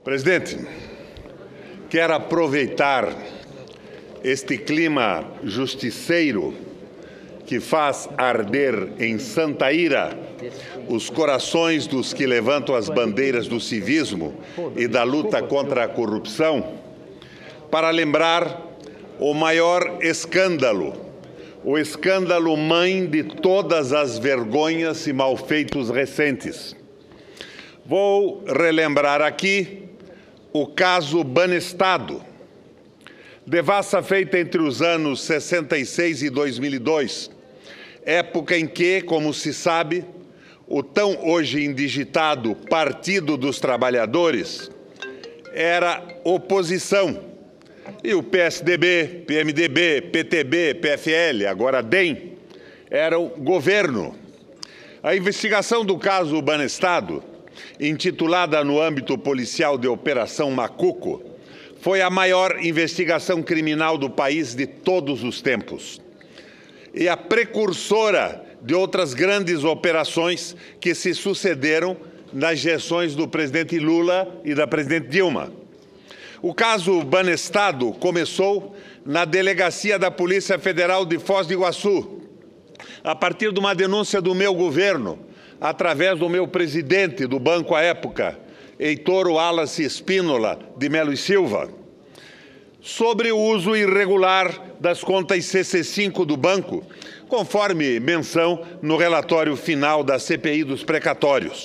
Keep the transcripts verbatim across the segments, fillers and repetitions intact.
Presidente, quero aproveitar este clima justiceiro que faz arder em santa ira os corações dos que levantam as bandeiras do civismo e da luta contra a corrupção, para lembrar o maior escândalo, o escândalo mãe de todas as vergonhas e malfeitos recentes. Vou relembrar aqui o caso Banestado, devassa feita entre os anos sessenta e seis e dois mil e dois, época em que, como se sabe, o tão hoje indigitado Partido dos Trabalhadores era oposição e o P S D B, P M D B, P T B, P F L, agora D E M, eram governo. A investigação do caso Banestado, intitulada no âmbito policial de Operação Macuco, foi a maior investigação criminal do país de todos os tempos e a precursora de outras grandes operações que se sucederam nas gestões do presidente Lula e da presidente Dilma. O caso Banestado começou na delegacia da Polícia Federal de Foz do Iguaçu, a partir de uma denúncia do meu governo, através do meu presidente do banco à época, Heitor Wallace Espínola de Melo e Silva, sobre o uso irregular das contas C C cinco do banco, conforme menção no relatório final da C P I dos precatórios,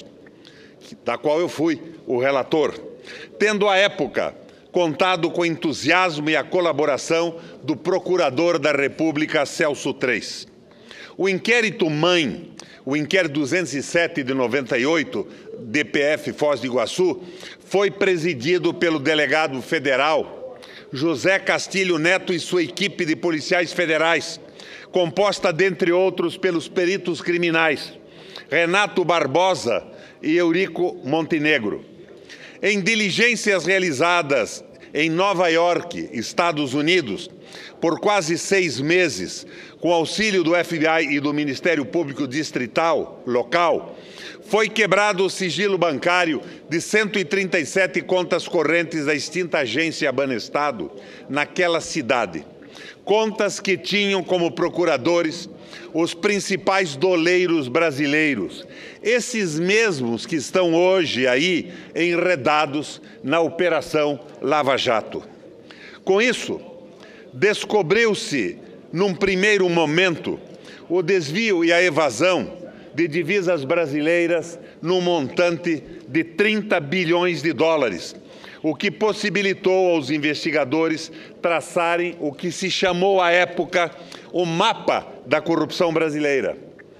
da qual eu fui o relator, tendo à época contado com o entusiasmo e a colaboração do Procurador da República, Celso Três. O inquérito mãe, o inquérito duzentos e sete de noventa e oito, D P F Foz do Iguaçu, foi presidido pelo delegado federal José Castilho Neto e sua equipe de policiais federais, composta, dentre outros, pelos peritos criminais Renato Barbosa e Eurico Montenegro. Em diligências realizadas em Nova York, Estados Unidos, por quase seis meses, com auxílio do F B I e do Ministério Público Distrital local, foi quebrado o sigilo bancário de cento e trinta e sete contas correntes da extinta agência Banestado naquela cidade. Contas que tinham como procuradores os principais doleiros brasileiros, esses mesmos que estão hoje aí enredados na Operação Lava Jato. Com isso, descobriu-se, num primeiro momento, o desvio e a evasão de divisas brasileiras num montante de trinta bilhões de dólares, o que possibilitou aos investigadores traçarem o que se chamou à época o mapa da corrupção brasileira.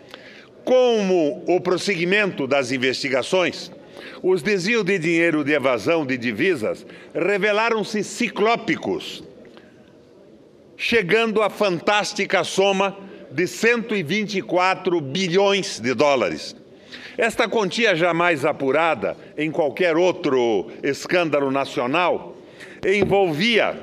Como o prosseguimento das investigações, os desvios de dinheiro de evasão de divisas revelaram-se ciclópicos, chegando à fantástica soma de cento e vinte e quatro bilhões de dólares. Esta quantia jamais apurada em qualquer outro escândalo nacional envolvia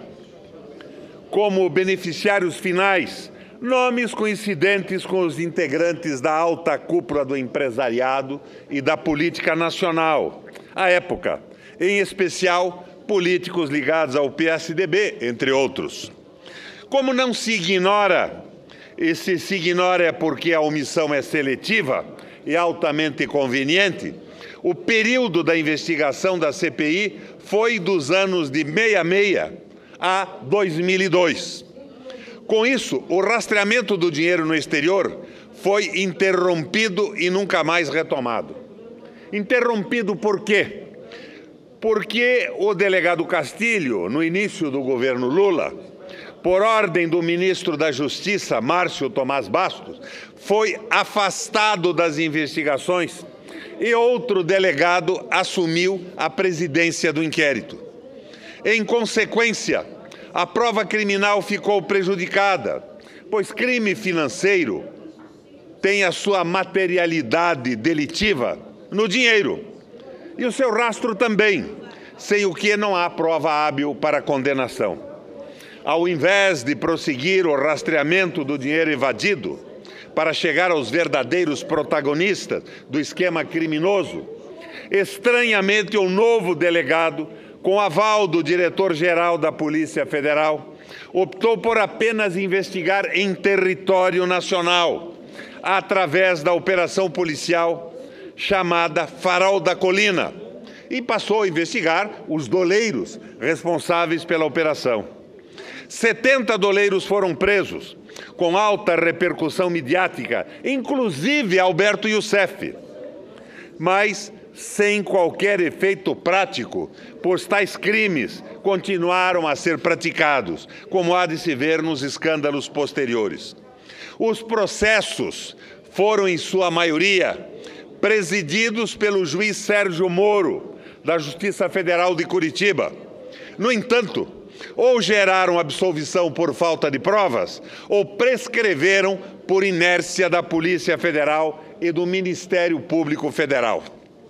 como beneficiários finais nomes coincidentes com os integrantes da alta cúpula do empresariado e da política nacional, à época, em especial políticos ligados ao P S D B, entre outros. Como não se ignora, e se se ignora é porque a omissão é seletiva e altamente conveniente, o período da investigação da C P I foi dos anos de sessenta e seis a dois mil e dois. Com isso, o rastreamento do dinheiro no exterior foi interrompido e nunca mais retomado. Interrompido por quê? Porque o delegado Castilho, no início do governo Lula, por ordem do ministro da Justiça, Márcio Tomás Bastos, foi afastado das investigações e outro delegado assumiu a presidência do inquérito. Em consequência, a prova criminal ficou prejudicada, pois crime financeiro tem a sua materialidade delitiva no dinheiro e o seu rastro também, sem o que não há prova hábil para condenação. Ao invés de prosseguir o rastreamento do dinheiro evadido para chegar aos verdadeiros protagonistas do esquema criminoso, Estranhamente, o novo delegado, com aval do diretor-geral da Polícia Federal, optou por apenas investigar em território nacional, através da operação policial chamada Farol da Colina, e passou a investigar os doleiros responsáveis pela operação. setenta doleiros foram presos, com alta repercussão midiática, inclusive Alberto Youssef, mas sem qualquer efeito prático, pois tais crimes continuaram a ser praticados, como há de se ver nos escândalos posteriores. Os processos foram, em sua maioria, presididos pelo juiz Sérgio Moro, da Justiça Federal de Curitiba. No entanto, ou geraram absolvição por falta de provas, ou prescreveram por inércia da Polícia Federal e do Ministério Público Federal.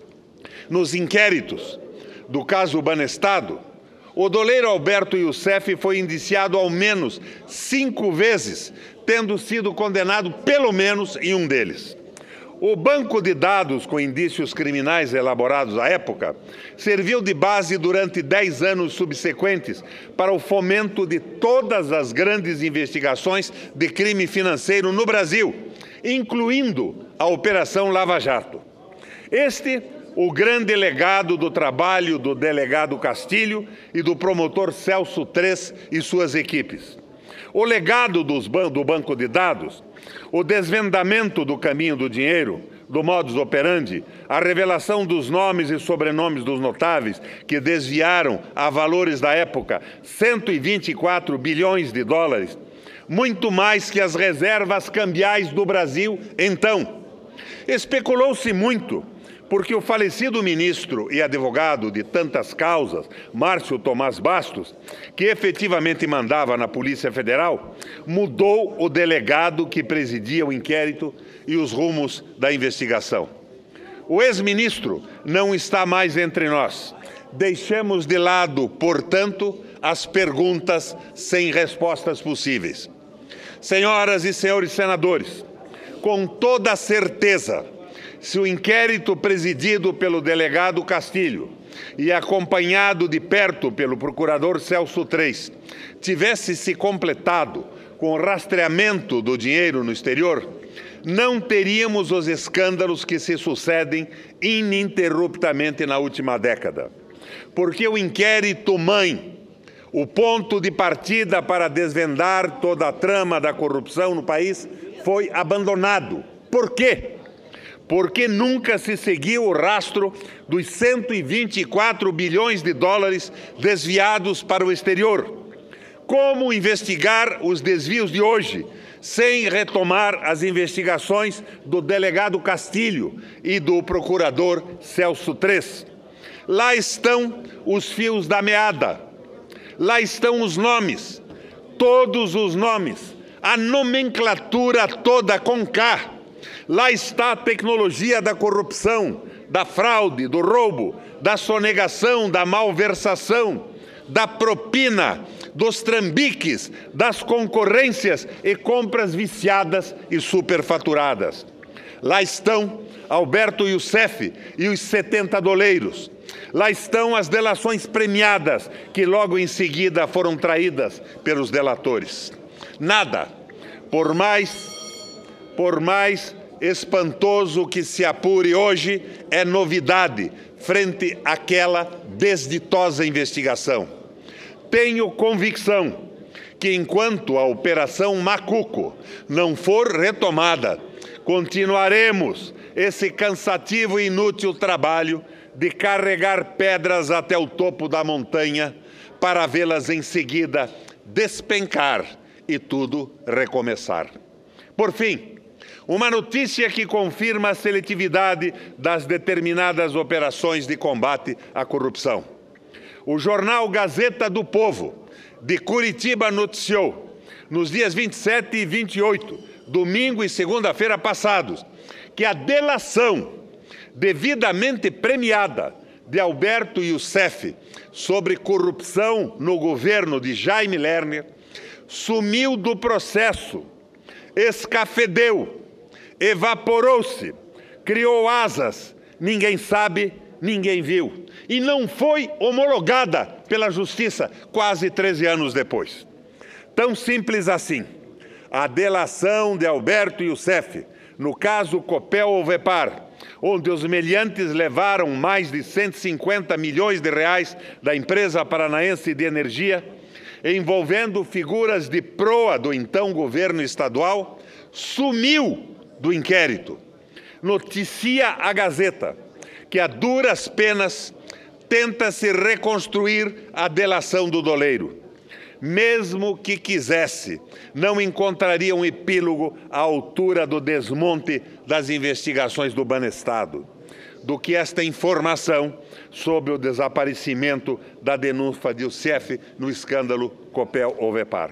Nos inquéritos do caso Banestado, o doleiro Alberto Youssef foi indiciado ao menos cinco vezes, tendo sido condenado pelo menos em um deles. O banco de dados com indícios criminais elaborados à época serviu de base durante dez anos subsequentes para o fomento de todas as grandes investigações de crime financeiro no Brasil, incluindo a Operação Lava Jato. Este o grande legado do trabalho do delegado Castilho e do promotor Celso Tres e suas equipes. O legado dos ban- do banco de dados, o desvendamento do caminho do dinheiro, do modus operandi, a revelação dos nomes e sobrenomes dos notáveis que desviaram a valores da época cento e vinte e quatro bilhões de dólares, muito mais que as reservas cambiais do Brasil então. Especulou-se muito porque o falecido ministro e advogado de tantas causas, Márcio Tomás Bastos, que efetivamente mandava na Polícia Federal, mudou o delegado que presidia o inquérito e os rumos da investigação. O ex-ministro não está mais entre nós. Deixemos de lado, portanto, as perguntas sem respostas possíveis. Senhoras e senhores senadores, com toda certeza, se o inquérito presidido pelo delegado Castilho e acompanhado de perto pelo procurador Celso Tres tivesse se completado com o rastreamento do dinheiro no exterior, não teríamos os escândalos que se sucedem ininterruptamente na última década. Porque o inquérito-mãe, o ponto de partida para desvendar toda a trama da corrupção no país, foi abandonado. Por quê? Porque nunca se seguiu o rastro dos cento e vinte e quatro bilhões de dólares desviados para o exterior. Como investigar os desvios de hoje, sem retomar as investigações do delegado Castilho e do procurador Celso Tres? Lá estão os fios da meada, lá estão os nomes, todos os nomes, a nomenclatura toda com K. Lá está a tecnologia da corrupção, da fraude, do roubo, da sonegação, da malversação, da propina, dos trambiques, das concorrências e compras viciadas e superfaturadas. Lá estão Alberto Youssef e os setenta doleiros. Lá estão as delações premiadas, que logo em seguida foram traídas pelos delatores. Nada, por mais, por mais espantoso que se apure hoje, é novidade frente àquela desditosa investigação. Tenho convicção que, enquanto a Operação Macuco não for retomada, continuaremos esse cansativo e inútil trabalho de carregar pedras até o topo da montanha para vê-las em seguida despencar e tudo recomeçar. Por fim, uma notícia que confirma a seletividade das determinadas operações de combate à corrupção. O jornal Gazeta do Povo, de Curitiba, noticiou, nos dias vinte e sete e vinte e oito, domingo e segunda-feira passados, que a delação devidamente premiada de Alberto Youssef sobre corrupção no governo de Jaime Lerner sumiu do processo, escafedeu, evaporou-se, criou asas, ninguém sabe ninguém viu e não foi homologada pela Justiça quase treze anos depois. Tão simples assim. A delação de Alberto Youssef, no caso Copel-Ovepar, onde os meliantes levaram mais de cento e cinquenta milhões de reais da empresa paranaense de energia, envolvendo figuras de proa do então governo estadual, sumiu do inquérito. Noticia a Gazeta que, a duras penas, tenta-se reconstruir a delação do doleiro. Mesmo que quisesse, não encontraria um epílogo à altura do desmonte das investigações do Banestado, do que esta informação sobre o desaparecimento da denúncia de Youssef no escândalo Copel-Ovepar.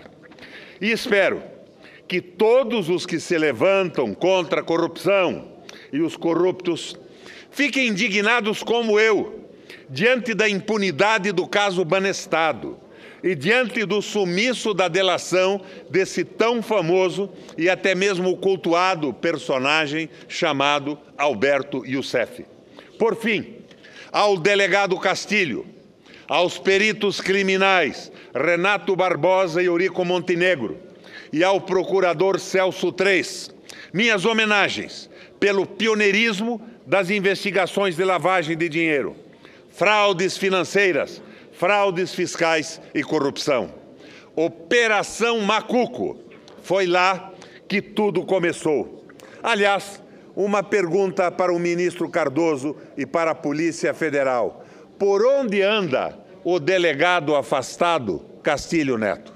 E espero que todos os que se levantam contra a corrupção e os corruptos fiquem indignados como eu, diante da impunidade do caso Banestado e diante do sumiço da delação desse tão famoso e até mesmo cultuado personagem chamado Alberto Youssef. Por fim, ao delegado Castilho, aos peritos criminais Renato Barbosa e Eurico Montenegro e ao procurador Celso Três, minhas homenagens pelo pioneirismo das investigações de lavagem de dinheiro, fraudes financeiras, fraudes fiscais e corrupção. Operação Macuco, foi lá que tudo começou. Aliás, uma pergunta para o ministro Cardoso e para a Polícia Federal. Por onde anda o delegado afastado Castilho Neto?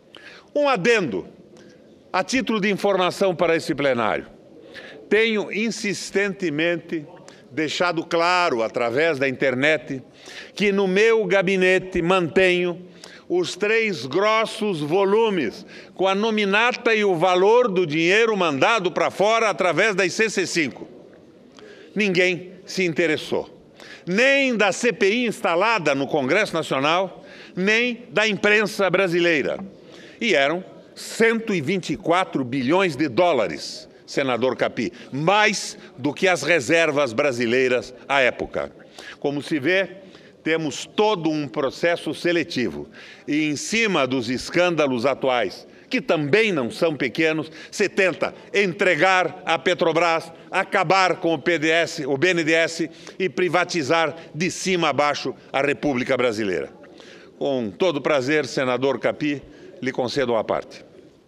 Um adendo, a título de informação para esse plenário. Tenho insistentemente deixado claro, através da internet, que no meu gabinete mantenho os três grossos volumes com a nominata e o valor do dinheiro mandado para fora através das C C cinco. Ninguém se interessou, nem da C P I instalada no Congresso Nacional, nem da imprensa brasileira. E eram cento e vinte e quatro bilhões de dólares, senador Capi, mais do que as reservas brasileiras à época. Como se vê, temos todo um processo seletivo e, em cima dos escândalos atuais, que também não são pequenos, se tenta entregar a Petrobras, acabar com o P D S, o B N D E S e privatizar de cima a baixo a República Brasileira. Com todo prazer, senador Capi, lhe concedo uma parte.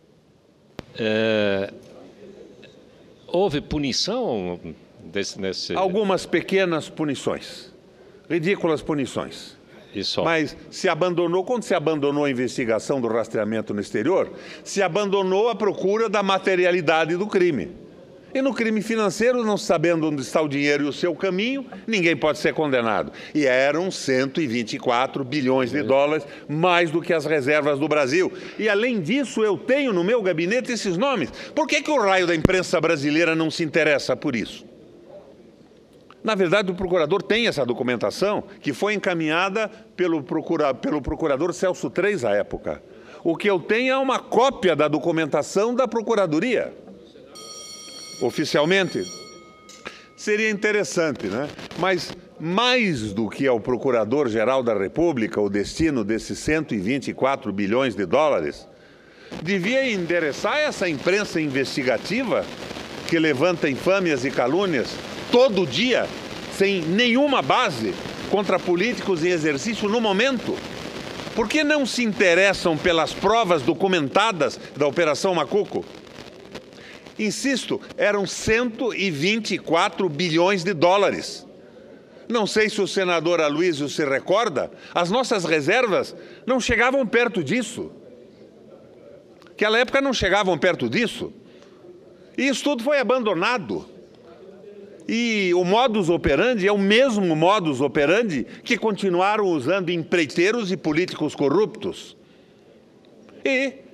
É... Houve punição desse, nesse... Algumas pequenas punições, ridículas punições. Isso. Mas se abandonou, quando se abandonou a investigação do rastreamento no exterior, se abandonou a procura da materialidade do crime. E no crime financeiro, não sabendo onde está o dinheiro e o seu caminho, ninguém pode ser condenado. E eram cento e vinte e quatro bilhões de dólares, mais do que as reservas do Brasil. E, além disso, eu tenho no meu gabinete esses nomes. Por que que o raio da imprensa brasileira não se interessa por isso? Na verdade, o procurador tem essa documentação, que foi encaminhada pelo, procura, pelo procurador Celso Três à época. O que eu tenho é uma cópia da documentação da Procuradoria. Oficialmente, seria interessante, né? Mas mais do que ao Procurador-Geral da República o destino desses cento e vinte e quatro bilhões de dólares, devia endereçar essa imprensa investigativa que levanta infâmias e calúnias todo dia, sem nenhuma base, contra políticos em exercício no momento. Por que não se interessam pelas provas documentadas da Operação Macuco? Insisto, eram cento e vinte e quatro bilhões de dólares. Não sei se o senador Aloysio se recorda, as nossas reservas não chegavam perto disso. Naquela época não chegavam perto disso. E isso tudo foi abandonado. E o modus operandi é o mesmo modus operandi que continuaram usando empreiteiros e políticos corruptos. E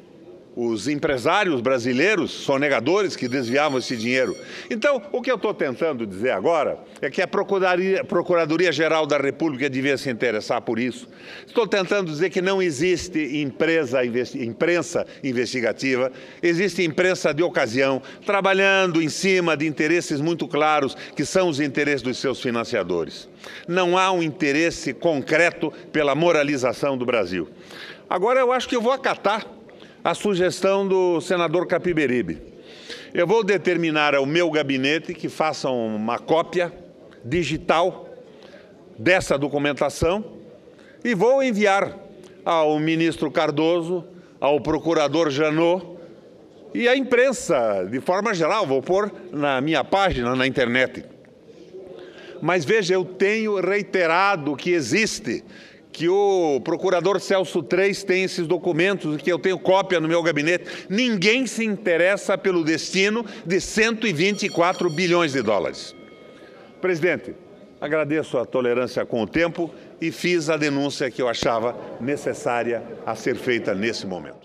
os empresários brasileiros sonegadores que desviavam esse dinheiro. Então, o que eu estou tentando dizer agora é que a Procuradoria, Procuradoria-Geral da República devia se interessar por isso. Estou tentando dizer que não existe empresa, imprensa investigativa, existe imprensa de ocasião, trabalhando em cima de interesses muito claros, que são os interesses dos seus financiadores. Não há um interesse concreto pela moralização do Brasil. Agora, eu acho que eu vou acatar a sugestão do senador Capiberibe. Eu vou determinar ao meu gabinete que façam uma cópia digital dessa documentação e vou enviar ao ministro Cardoso, ao procurador Janot e à imprensa, de forma geral, vou pôr na minha página na internet. Mas veja, eu tenho reiterado que existe, que o procurador Celso Treis tem esses documentos, que eu tenho cópia no meu gabinete. Ninguém se interessa pelo destino de cento e vinte e quatro bilhões de dólares. Presidente, agradeço a tolerância com o tempo e fiz a denúncia que eu achava necessária a ser feita nesse momento.